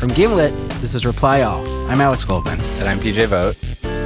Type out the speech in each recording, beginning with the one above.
From Gimlet, this is Reply All. I'm Alex Goldman. And I'm PJ Vogt.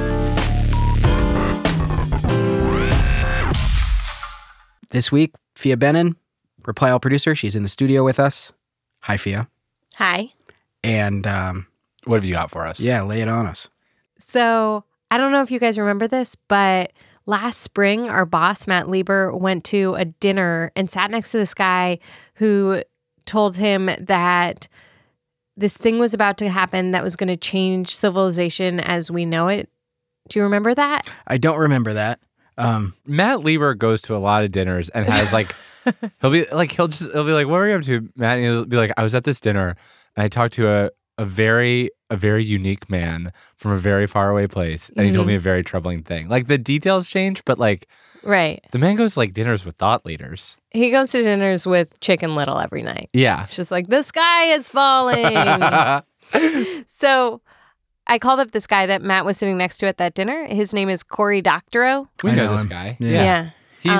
This week, Fia Benin, Reply All producer. She's in the studio with us. Hi, Fia. Hi. And what have you got for us? Yeah, lay it on us. So I don't know if you guys remember this, but last spring, our boss, Matt Lieber, went to a dinner and sat next to this guy who told him that this thing was about to happen that was going to change civilization as we know it. Do you remember that? I don't remember that. Matt Lieber goes to a lot of dinners and has he'll be like, what were you up to, Matt? And he'll be like, I was at this dinner and I talked to a very unique man from a very far away place, and he told me a very troubling thing. Like, the details change, but right. The man goes to dinners with thought leaders. He goes to dinners with Chicken Little every night. Yeah. It's just like, the sky is falling. So I called up this guy that Matt was sitting next to at that dinner. His name is Cory Doctorow. We I know know this him. guy. Yeah.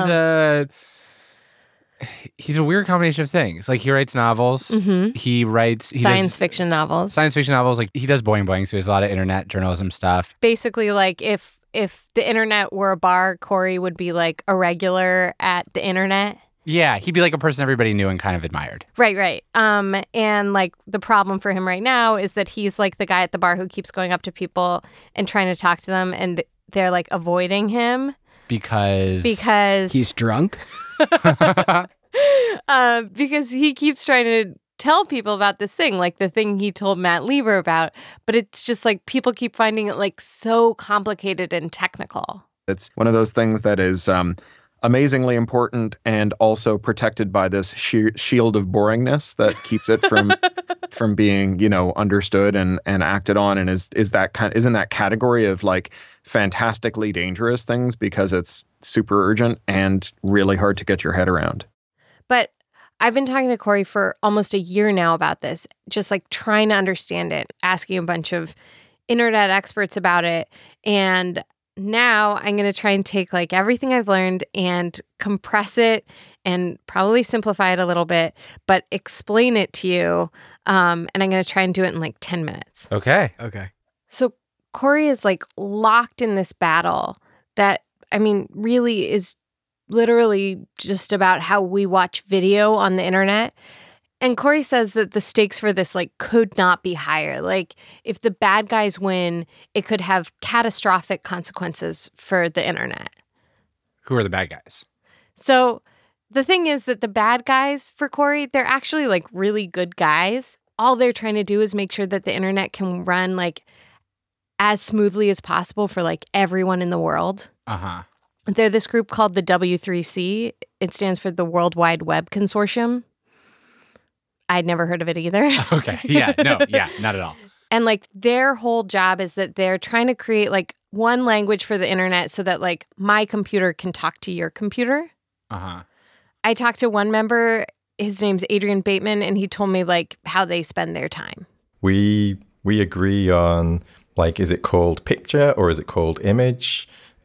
He's a weird combination of things. Like, he writes novels. Mm-hmm. He writes Science fiction novels. Science fiction novels. Like, he does boing, so there's a lot of internet journalism stuff. Basically, like, if the internet were a bar, Cory would be like a regular at the internet. Yeah, he'd be like a person everybody knew and kind of admired. Right. And like, the problem for him right now is that he's like the guy at the bar who keeps going up to people and trying to talk to them, and they're like avoiding him because he's drunk. Because he keeps trying to tell people about this thing, like the thing he told Matt Lieber about, but it's just like people keep finding it like so complicated and technical. It's one of those things that is amazingly important and also protected by this shield of boringness that keeps it from being, understood and acted on, and is in that category of like fantastically dangerous things because it's super urgent and really hard to get your head around. But I've been talking to Cory for almost a year now about this, just like trying to understand it, asking a bunch of internet experts about it. And now I'm going to try and take like everything I've learned and compress it and probably simplify it a little bit, but explain it to you. And I'm going to try and do it in like 10 minutes. Okay. So Cory is like locked in this battle that, really is literally just about how we watch video on the internet. And Cory says that the stakes for this like could not be higher. Like, if the bad guys win, it could have catastrophic consequences for the internet. Who are the bad guys? So the thing is that the bad guys for Cory, they're actually like really good guys. All they're trying to do is make sure that the internet can run like as smoothly as possible for like everyone in the world. Uh-huh. They're this group called the W3C. It stands for the World Wide Web Consortium. I'd never heard of it either. Okay. Yeah. No. Yeah. Not at all. And like, their whole job is that they're trying to create like one language for the internet so that like my computer can talk to your computer. Uh-huh. I talked to one member. His name's Adrian Bateman, and he told me like how they spend their time. We agree on like, is it called picture or is it called image?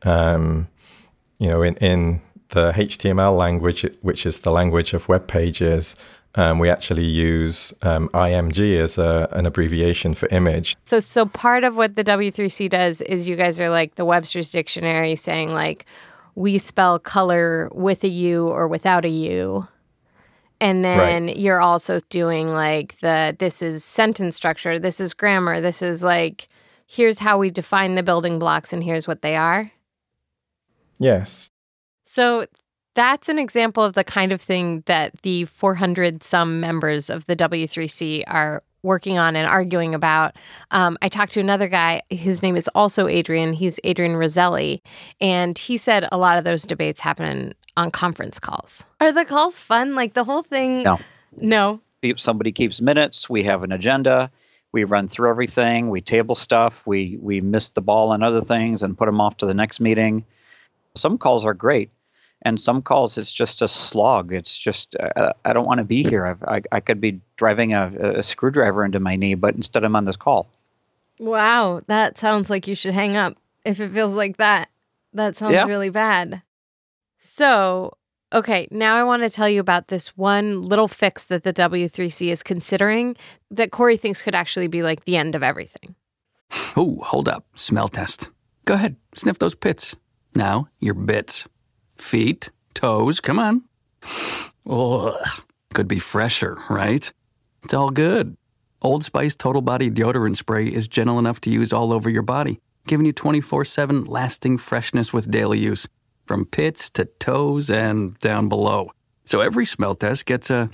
In the HTML language, which is the language of web pages, we actually use IMG as an abbreviation for image. So part of what the W3C does is you guys are like the Webster's Dictionary saying like, we spell color with a U or without a U. And then You're also doing like this is sentence structure, this is grammar, this is like, here's how we define the building blocks and here's what they are. Yes. So that's an example of the kind of thing that the 400-some members of the W3C are working on and arguing about. I talked to another guy. His name is also Adrian. He's Adrian Roselli. And he said a lot of those debates happen on conference calls. Are the calls fun? Like, the whole thing? No. Somebody keeps minutes. We have an agenda. We run through everything. We table stuff. We miss the ball on other things and put them off to the next meeting. Some calls are great. And some calls, it's just a slog. It's just, I don't want to be here. I could be driving a screwdriver into my knee, but instead I'm on this call. Wow, that sounds like you should hang up if it feels like that. That sounds really bad. So, Okay, now I want to tell you about this one little fix that the W3C is considering that Corey thinks could actually be like the end of everything. Oh, hold up. Smell test. Go ahead. Sniff those pits. Now, your bits. Feet, toes, come on. Ugh. Could be fresher, right? It's all good. Old Spice Total Body Deodorant Spray is gentle enough to use all over your body, giving you 24/7 lasting freshness with daily use, from pits to toes and down below. So every smell test gets a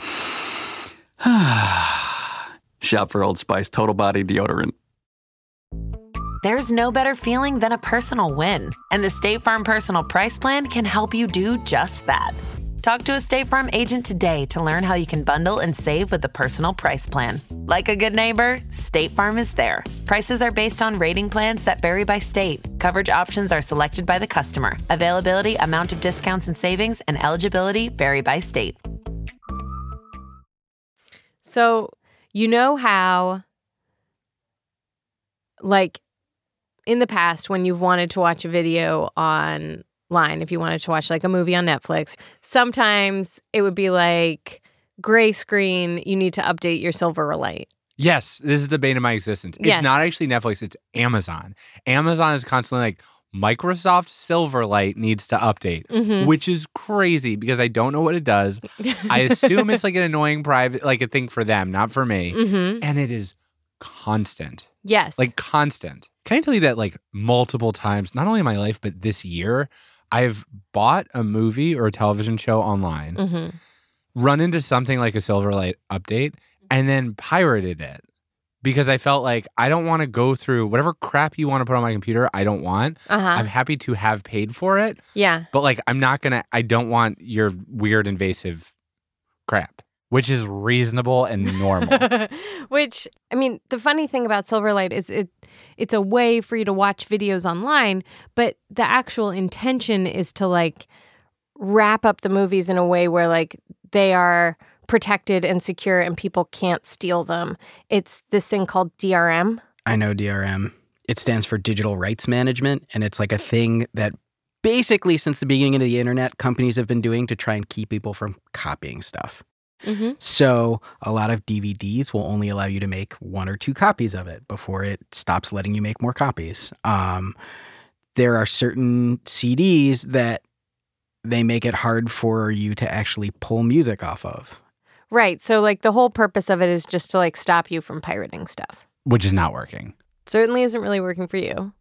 shop for Old Spice Total Body Deodorant. There's no better feeling than a personal win, and the State Farm Personal Price Plan can help you do just that. Talk to a State Farm agent today to learn how you can bundle and save with the Personal Price Plan. Like a good neighbor, State Farm is there. Prices are based on rating plans that vary by state. Coverage options are selected by the customer. Availability, amount of discounts and savings, and eligibility vary by state. So, you know how, like, in the past, when you've wanted to watch a video online, if you wanted to watch like a movie on Netflix, sometimes it would be like gray screen, you need to update your Silverlight. Yes, this is the bane of my existence. It's Yes. not actually Netflix, it's Amazon. Amazon is constantly like, Microsoft Silverlight needs to update, which is crazy because I don't know what it does. I assume it's like an annoying private, like a thing for them, not for me. And it is constant. Yes. Like constant. Can I tell you that like multiple times, not only in my life, but this year, I've bought a movie or a television show online, run into something like a Silverlight update, and then pirated it because I felt like I don't want to go through whatever crap you want to put on my computer. I don't want. I'm happy to have paid for it. Yeah. But like, I don't want your weird invasive crap, which is reasonable and normal. Which, I mean, the funny thing about Silverlight is it's a way for you to watch videos online, but the actual intention is to like wrap up the movies in a way where like they are protected and secure and people can't steal them. It's this thing called DRM. I know DRM. It stands for Digital Rights Management, and it's like a thing that basically since the beginning of the internet, companies have been doing to try and keep people from copying stuff. So a lot of DVDs will only allow you to make 1 or 2 copies of it before it stops letting you make more copies. There are certain CDs that they make it hard for you to actually pull music off of. Right. So like the whole purpose of it is just to like stop you from pirating stuff. Which is not working. Certainly isn't really working for you.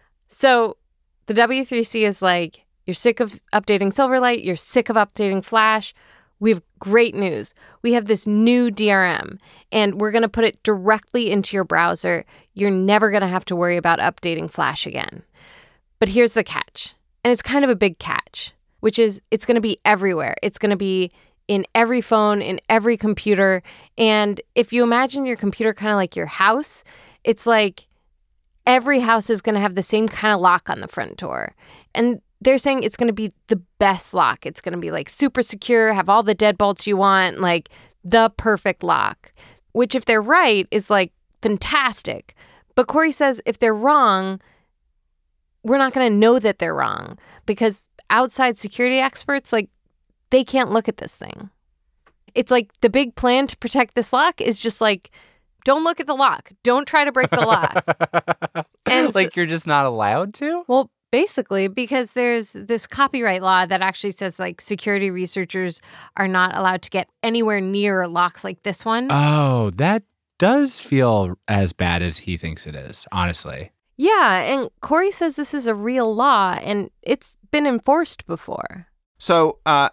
So the W3C is like, you're sick of updating Silverlight, you're sick of updating Flash. We have great news. We have this new DRM, and we're going to put it directly into your browser. You're never going to have to worry about updating Flash again. But here's the catch, and it's kind of a big catch, which is it's going to be everywhere. It's going to be in every phone, in every computer. And if you imagine your computer kind of like your house, it's like every house is going to have the same kind of lock on the front door. And they're saying it's going to be the best lock. It's going to be like super secure, have all the deadbolts you want, like the perfect lock, which if they're right is like fantastic. But Corey says if they're wrong, we're not going to know that they're wrong because outside security experts, like they can't look at this thing. It's like the big plan to protect this lock is just like, don't look at the lock. Don't try to break the lock. And like you're just not allowed to? Well, basically, because there's this copyright law that actually says like security researchers are not allowed to get anywhere near locks like this one. Oh, that does feel as bad as he thinks it is, honestly. Yeah, and Corey says this is a real law and it's been enforced before. So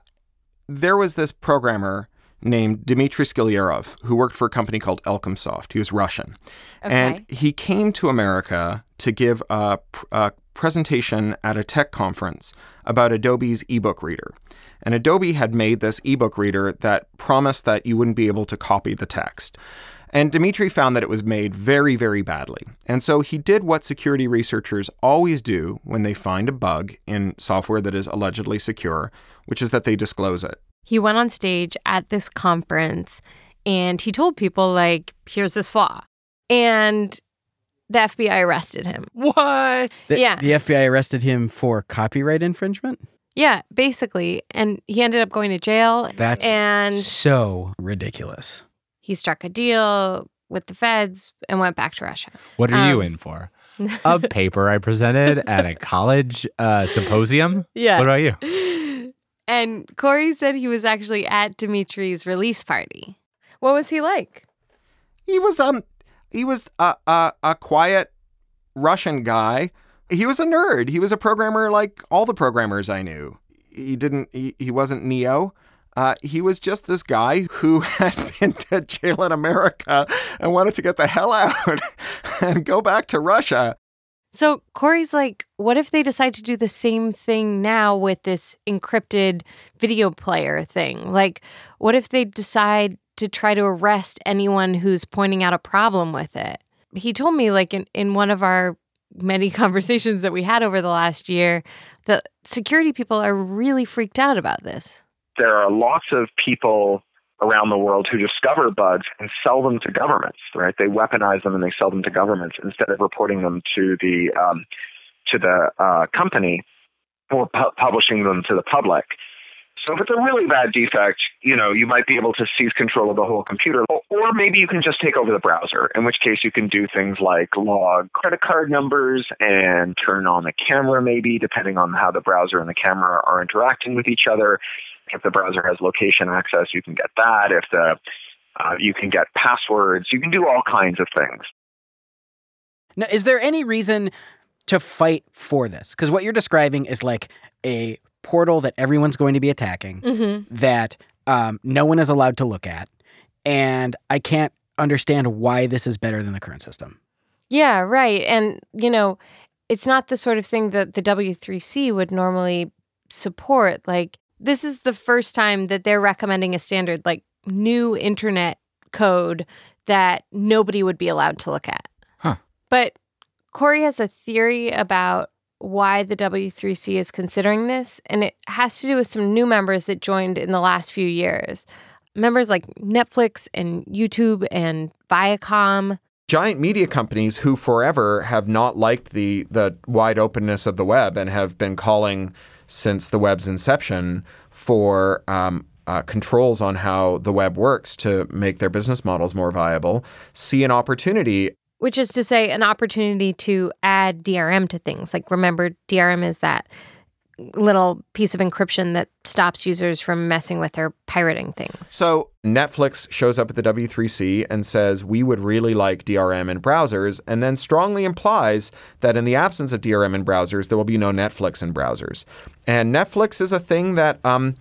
there was this programmer named Dmitry Skilyarov who worked for a company called Elcomsoft. He was Russian. Okay. And he came to America to give a presentation at a tech conference about Adobe's ebook reader. And Adobe had made this ebook reader that promised that you wouldn't be able to copy the text. And Dmitry found that it was made very, very badly. And so he did what security researchers always do when they find a bug in software that is allegedly secure, which is that they disclose it. He went on stage at this conference and he told people like, here's this flaw. And the FBI arrested him. What? Yeah. The FBI arrested him for copyright infringement? Yeah, basically. And he ended up going to jail. That's so ridiculous. He struck a deal with the feds and went back to Russia. What are you in for? A paper I presented at a college symposium? Yeah. What about you? And Corey said he was actually at Dmitri's release party. What was he like? He was a quiet Russian guy. He was a nerd. He was a programmer like all the programmers I knew. He wasn't Neo. He was just this guy who had been to jail in America and wanted to get the hell out and go back to Russia. So Corey's like, what if they decide to do the same thing now with this encrypted video player thing? Like, what if they decide to try to arrest anyone who's pointing out a problem with it? He told me, like, in one of our many conversations that we had over the last year, the security people are really freaked out about this. There are lots of people around the world who discover bugs and sell them to governments, right? They weaponize them and they sell them to governments instead of reporting them to the company or publishing them to the public. So if it's a really bad defect, you might be able to seize control of the whole computer, or maybe you can just take over the browser, in which case you can do things like log credit card numbers and turn on the camera, maybe, depending on how the browser and the camera are interacting with each other. If the browser has location access, you can get that. If you can get passwords, you can do all kinds of things. Now, is there any reason to fight for this? Because what you're describing is like a portal that everyone's going to be attacking, that no one is allowed to look at, and I can't understand why this is better than the current system. Yeah, right. And, it's not the sort of thing that the W3C would normally support. Like, this is the first time that they're recommending a standard, like new internet code that nobody would be allowed to look at. Huh. But Corey has a theory about why the W3C is considering this, and it has to do with some new members that joined in the last few years. Members like Netflix and YouTube and Viacom. Giant media companies who forever have not liked the wide openness of the web and have been calling since the web's inception for controls on how the web works to make their business models more viable, see an opportunity. Which is to say, an opportunity to add DRM to things. Like, remember, DRM is that little piece of encryption that stops users from messing with or pirating things. So Netflix shows up at the W3C and says, we would really like DRM in browsers, and then strongly implies that in the absence of DRM in browsers, there will be no Netflix in browsers. And Netflix is a thing that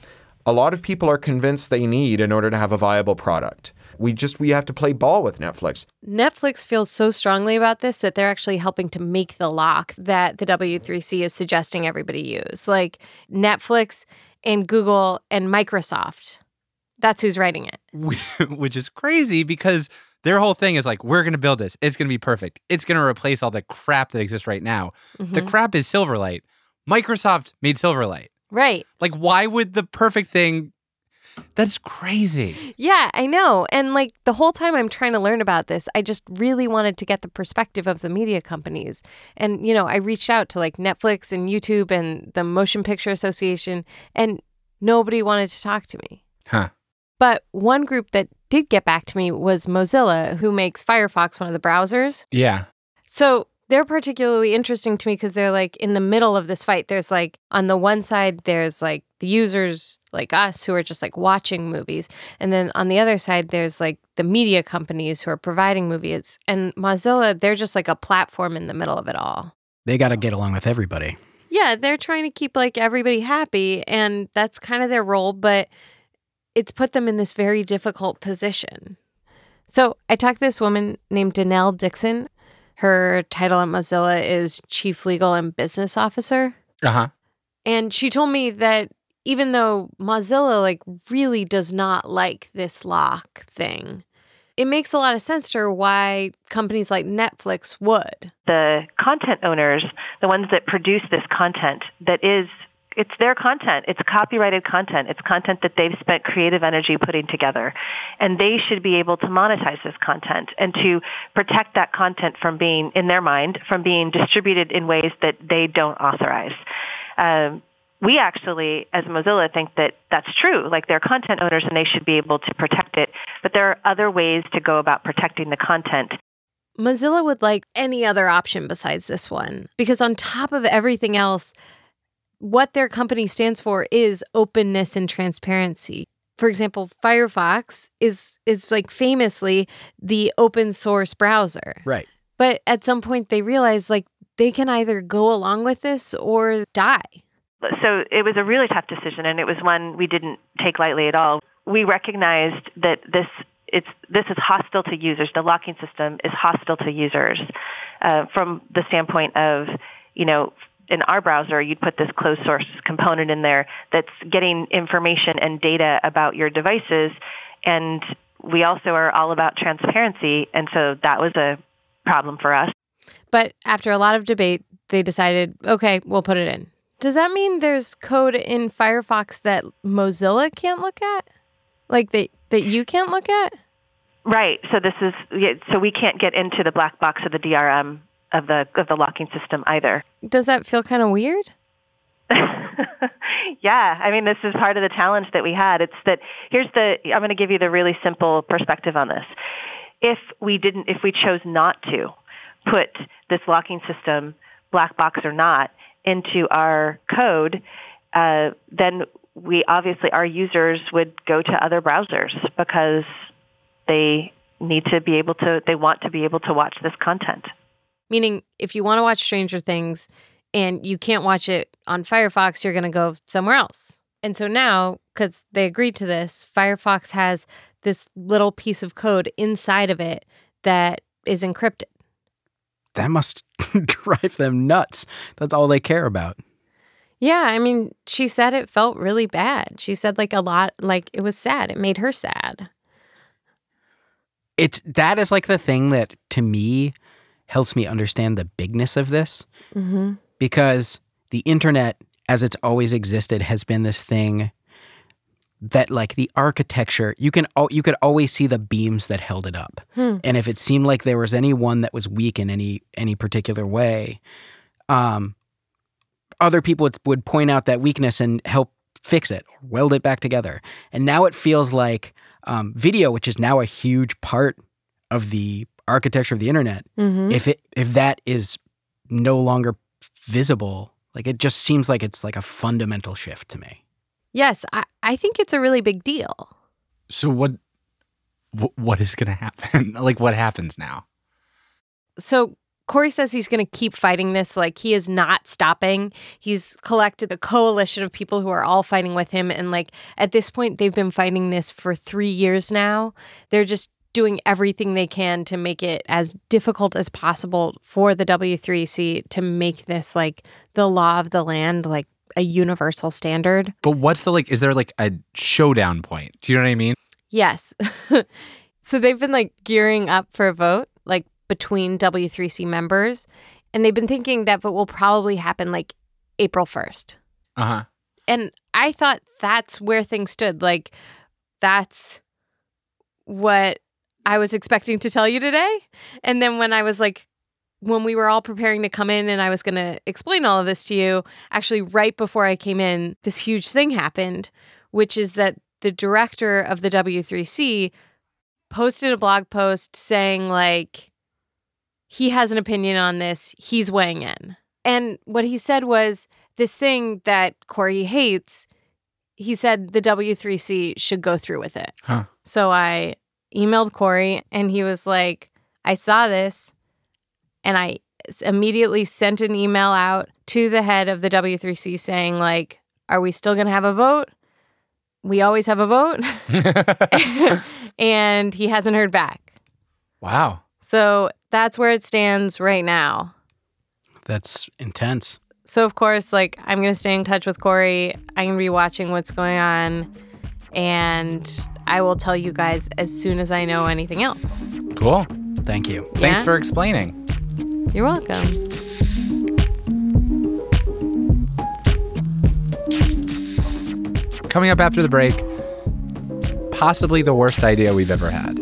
a lot of people are convinced they need in order to have a viable product. We have to play ball with Netflix. Netflix feels so strongly about this that they're actually helping to make the lock that the W3C is suggesting everybody use. Like Netflix and Google and Microsoft. That's who's writing it. Which is crazy because their whole thing is like, we're going to build this. It's going to be perfect. It's going to replace all the crap that exists right now. The crap is Silverlight. Microsoft made Silverlight. Right. Like, why would the perfect thing... That's crazy. Yeah, I know. And like the whole time I'm trying to learn about this, I just really wanted to get the perspective of the media companies. And, I reached out to like Netflix and YouTube and the Motion Picture Association, and nobody wanted to talk to me. Huh. But one group that did get back to me was Mozilla, who makes Firefox one of the browsers. Yeah. So they're particularly interesting to me because they're like in the middle of this fight. There's like on the one side, there's like the users like us who are just like watching movies. And then on the other side, there's like the media companies who are providing movies. And Mozilla, they're just like a platform in the middle of it all. They got to get along with everybody. Yeah, they're trying to keep like everybody happy. And that's kind of their role. But it's put them in this very difficult position. So I talked to this woman named Danelle Dixon. Her title at Mozilla is Chief Legal and Business Officer. Uh-huh. And she told me that even though Mozilla like really does not like this lock thing, it makes a lot of sense to her why companies like Netflix would. The content owners, the ones that produce this content, it's their content. It's copyrighted content. It's content that they've spent creative energy putting together. And they should be able to monetize this content and to protect that content from being, in their mind, from being distributed in ways that they don't authorize. we actually, as Mozilla, think that that's true. Like, they're content owners and they should be able to protect it. But there are other ways to go about protecting the content. Mozilla would like any other option besides this one, because on top of everything else, what their company stands for is openness and transparency. For example, Firefox is like famously the open source browser. Right. But at some point they realized like they can either go along with this or die. So it was a really tough decision, and it was one we didn't take lightly at all. We recognized that this is hostile to users. The locking system is hostile to users from the standpoint of, in our browser, you'd put this closed source component in there that's getting information and data about your devices. And we also are all about transparency. And so that was a problem for us. But after a lot of debate, they decided, okay, we'll put it in. Does that mean there's code in Firefox that Mozilla can't look at? Like that you can't look at? Right. So we can't get into the black box of the DRM of the locking system either. Does that feel kind of weird? Yeah. I mean, this is part of the challenge that we had. It's that I'm going to give you the really simple perspective on this. If we chose not to put this locking system, black box or not, into our code, then our users would go to other browsers because they want to be able to watch this content. Meaning, if you want to watch Stranger Things and you can't watch it on Firefox, you're going to go somewhere else. And so now, because they agreed to this, Firefox has this little piece of code inside of it that is encrypted. That must drive them nuts. That's all they care about. Yeah, I mean, she said it felt really bad. She said like a lot, like it was sad. It made her sad. That is like the thing that, to me, helps me understand the bigness of this. Mm-hmm. Because the internet, as it's always existed, has been this thing that, like, the architecture, you could always see the beams that held it up. And if it seemed like there was any one that was weak in any particular way, other people would point out that weakness and help fix it or weld it back together. And now it feels like video, which is now a huge part of the architecture of the internet, if that is no longer visible, like, it just seems like it's like a fundamental shift to me. Yes, I think it's a really big deal. So what is going to happen? Like, what happens now? So Corey says he's going to keep fighting this. Like, he is not stopping. He's collected a coalition of people who are all fighting with him. And like, at this point, they've been fighting this for 3 years now. They're just doing everything they can to make it as difficult as possible for the W3C to make this like the law of the land, like a universal standard. But what's is there like a showdown point? Do you know what I mean? Yes. So they've been like gearing up for a vote, like between W3C members. And they've been thinking that vote will probably happen like April 1st. Uh-huh. And I thought that's where things stood. Like, that's what I was expecting to tell you today. And then when we were all preparing to come in and I was going to explain all of this to you, actually right before I came in, this huge thing happened, which is that the director of the W3C posted a blog post saying like, he has an opinion on this, he's weighing in. And what he said was this thing that Corey hates, he said the W3C should go through with it. Huh. So I emailed Corey and he was like, I saw this and I immediately sent an email out to the head of the W3C saying like, are we still going to have a vote? We always have a vote. And he hasn't heard back. Wow. So that's where it stands right now. That's intense. So, of course, like, I'm going to stay in touch with Corey. I'm going to be watching what's going on. And I will tell you guys as soon as I know anything else. Cool. Thank you. Yeah? Thanks for explaining. You're welcome. Coming up after the break, possibly the worst idea we've ever had.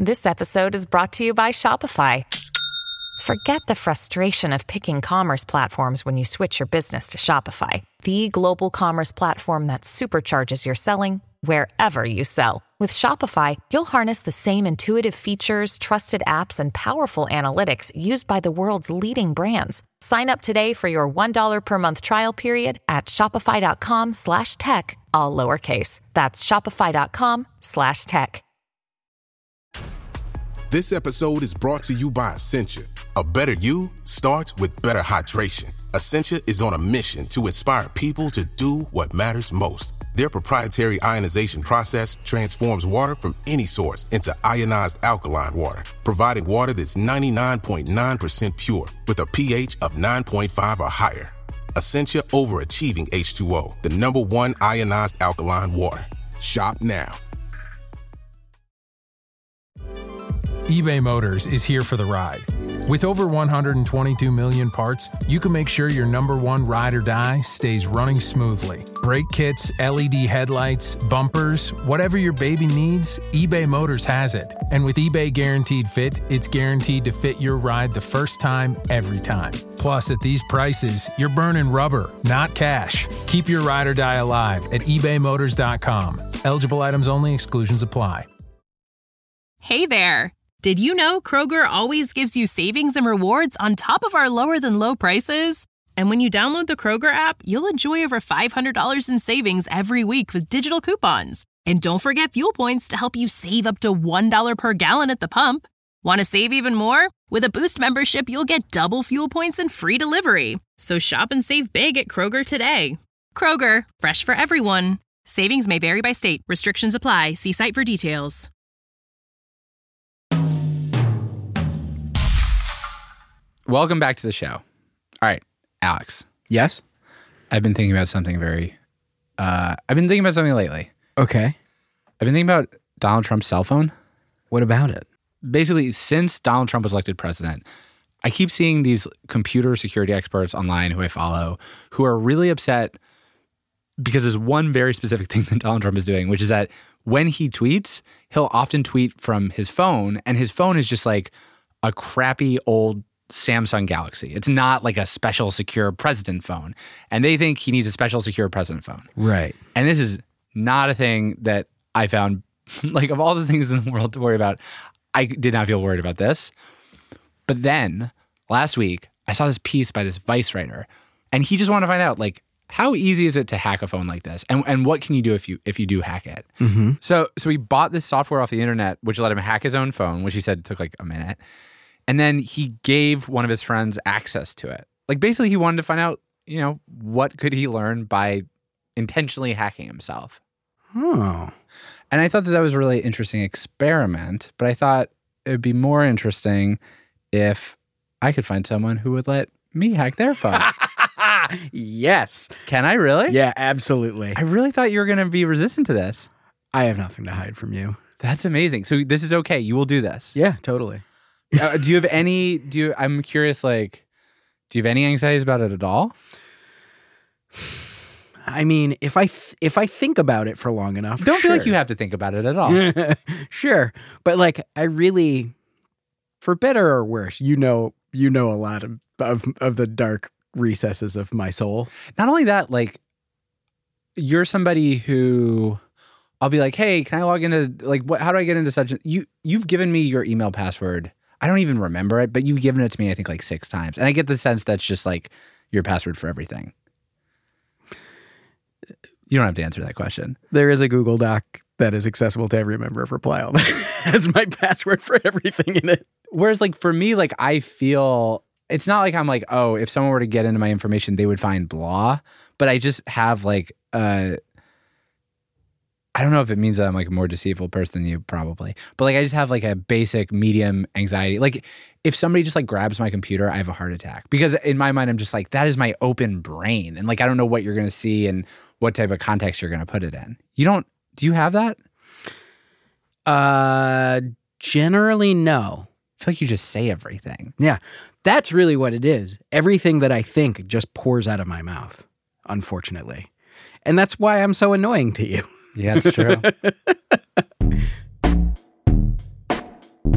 This episode is brought to you by Shopify. Forget the frustration of picking commerce platforms when you switch your business to Shopify, the global commerce platform that supercharges your selling wherever you sell. With Shopify, you'll harness the same intuitive features, trusted apps, and powerful analytics used by the world's leading brands. Sign up today for your $1 per month trial period at shopify.com/tech, all lowercase. That's shopify.com/tech. This episode is brought to you by Essentia. A better you starts with better hydration. Essentia is on a mission to inspire people to do what matters most. Their proprietary ionization process transforms water from any source into ionized alkaline water, providing water that's 99.9% pure with a pH of 9.5 or higher. Essentia overachieving H2O, the #1 ionized alkaline water. Shop now. eBay Motors is here for the ride. With over 122 million parts, you can make sure your #1 ride or die stays running smoothly. Brake kits, LED headlights, bumpers, whatever your baby needs, eBay Motors has it. And with eBay Guaranteed Fit, it's guaranteed to fit your ride the first time, every time. Plus, at these prices, you're burning rubber, not cash. Keep your ride or die alive at ebaymotors.com. Eligible items only. Exclusions apply. Hey there. Did you know Kroger always gives you savings and rewards on top of our lower-than-low prices? And when you download the Kroger app, you'll enjoy over $500 in savings every week with digital coupons. And don't forget fuel points to help you save up to $1 per gallon at the pump. Want to save even more? With a Boost membership, you'll get double fuel points and free delivery. So shop and save big at Kroger today. Kroger, fresh for everyone. Savings may vary by state. Restrictions apply. See site for details. Welcome back to the show. All right, Alex. Yes? I've been thinking about something lately. Okay. I've been thinking about Donald Trump's cell phone. What about it? Basically, since Donald Trump was elected president, I keep seeing these computer security experts online who I follow who are really upset because there's one very specific thing that Donald Trump is doing, which is that when he tweets, he'll often tweet from his phone, and his phone is just like a crappy old Samsung Galaxy. It's not like a special secure president phone. And they think he needs a special secure president phone. Right. And this is not a thing that I found, like of all the things in the world to worry about, I did not feel worried about this. But then last week, I saw this piece by this Vice writer, and he just wanted to find out, like, how easy is it to hack a phone like this? And what can you do if you do hack it? Mm-hmm. So he bought this software off the internet, which let him hack his own phone, which he said took like a minute. And then he gave one of his friends access to it. Like basically he wanted to find out, what could he learn by intentionally hacking himself. Oh. And I thought that was a really interesting experiment, but I thought it would be more interesting if I could find someone who would let me hack their phone. Yes. Can I really? Yeah, absolutely. I really thought you were going to be resistant to this. I have nothing to hide from you. That's amazing. So this is okay. You will do this. Yeah, totally. Do you have any, I'm curious, like, do you have any anxieties about it at all? I mean, if I think about it for long enough, don't feel like you have to think about it at all. Sure. But like, I really, for better or worse, you know a lot of the dark recesses of my soul. Not only that, like, you're somebody who I'll be like, hey, can I log into, like, how do I get into such a, you've given me your email password. I don't even remember it, but you've given it to me, I think, like 6 times. And I get the sense that's just like your password for everything. You don't have to answer that question. There is a Google Doc that is accessible to every member of Reply All that has my password for everything in it. Whereas, like, for me, like, I feel, it's not like I'm like, oh, if someone were to get into my information, they would find blah. But I just have, like, I don't know if it means that I'm like a more deceitful person than you, probably. But like I just have like a basic medium anxiety. Like if somebody just like grabs my computer, I have a heart attack. Because in my mind, I'm just like, that is my open brain. And like I don't know what you're going to see and what type of context you're going to put it in. Do you have that? Generally, no. I feel like you just say everything. Yeah. That's really what it is. Everything that I think just pours out of my mouth, unfortunately. And that's why I'm so annoying to you. Yeah, it's true.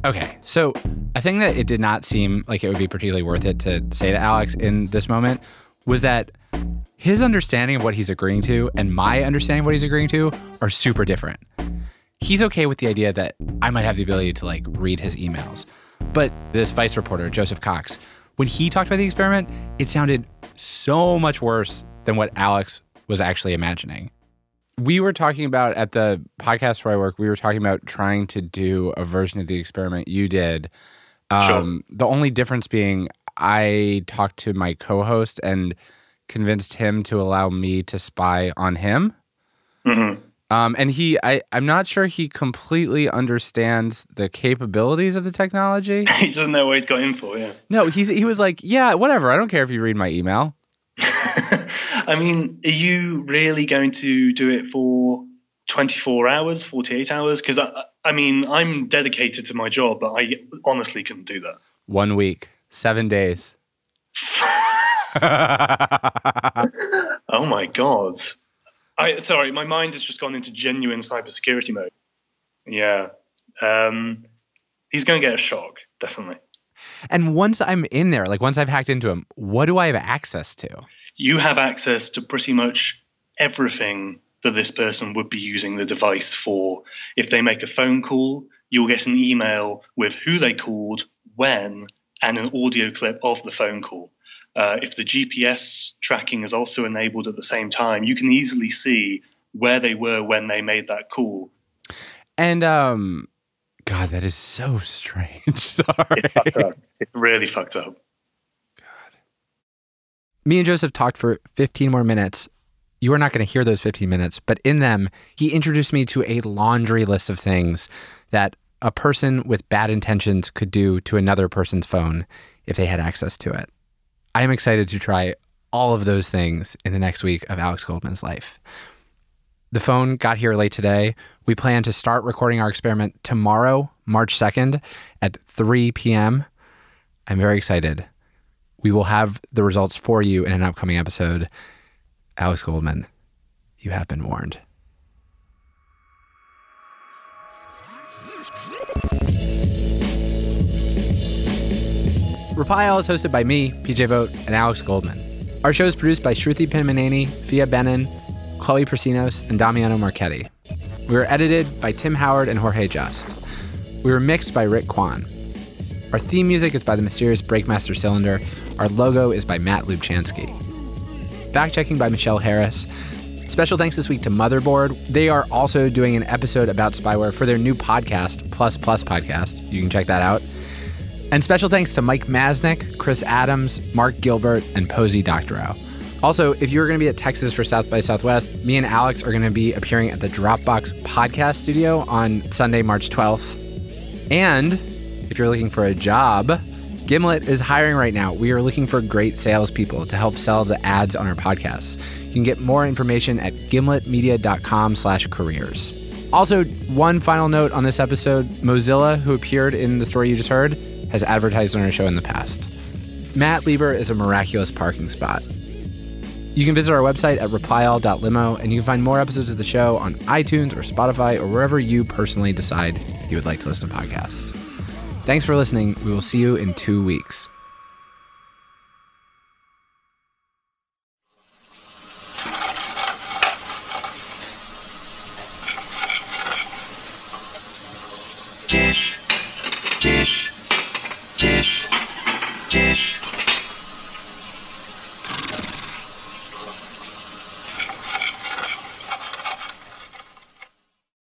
Okay, so a thing that it did not seem like it would be particularly worth it to say to Alex in this moment was that his understanding of what he's agreeing to and my understanding of what he's agreeing to are super different. He's okay with the idea that I might have the ability to like read his emails. But this Vice reporter, Joseph Cox, when he talked about the experiment, it sounded so much worse than what Alex was actually imagining. We were talking about, at the podcast where I work, we were talking about trying to do a version of the experiment you did. Sure. The only difference being I talked to my co-host and convinced him to allow me to spy on him. Mm-hmm. And I'm not sure he completely understands the capabilities of the technology. He doesn't know what he's got in for, yeah. No, he was like, yeah, whatever. I don't care if you read my email. I mean, are you really going to do it for 24 hours, 48 hours? Because, I mean, I'm dedicated to my job, but I honestly couldn't do that. 1 week, 7 days. Oh, my God. Sorry, my mind has just gone into genuine cybersecurity mode. Yeah. He's going to get a shock, definitely. And once I'm in there, like once I've hacked into him, what do I have access to? You have access to pretty much everything that this person would be using the device for. If they make a phone call, you'll get an email with who they called, when, and an audio clip of the phone call. If the GPS tracking is also enabled at the same time, you can easily see where they were when they made that call. And, God, that is so strange. Sorry. It's fucked up. It's really fucked up. Me and Joseph talked for 15 more minutes. You are not going to hear those 15 minutes, but in them, he introduced me to a laundry list of things that a person with bad intentions could do to another person's phone if they had access to it. I am excited to try all of those things in the next week of Alex Goldman's life. The phone got here late today. We plan to start recording our experiment tomorrow, March 2nd at 3 p.m. I'm very excited. We will have the results for you in an upcoming episode. Alex Goldman, you have been warned. Reply All is hosted by me, PJ Vogt, and Alex Goldman. Our show is produced by Shruti Pinmaneni, Fia Benin, Chloe Prasinos, and Damiano Marchetti. We were edited by Tim Howard and Jorge Just. We were mixed by Rick Kwan. Our theme music is by the mysterious Breakmaster Cylinder. Our logo is by Matt Lubchansky. Fact-checking by Michelle Harris. Special thanks this week to Motherboard. They are also doing an episode about spyware for their new podcast, Plus Plus Podcast. You can check that out. And special thanks to Mike Masnick, Chris Adams, Mark Gilbert, and Posey Doctorow. Also, if you're going to be at Texas for South by Southwest, me and Alex are going to be appearing at the Dropbox Podcast Studio on Sunday, March 12th. And if you're looking for a job, Gimlet is hiring right now. We are looking for great salespeople to help sell the ads on our podcasts. You can get more information at gimletmedia.com/careers. Also, one final note on this episode, Mozilla, who appeared in the story you just heard, has advertised on our show in the past. Matt Lieber is a miraculous parking spot. You can visit our website at replyall.limo, and you can find more episodes of the show on iTunes or Spotify or wherever you personally decide you would like to listen to podcasts. Thanks for listening. We will see you in 2 weeks. Dish, dish, dish, dish.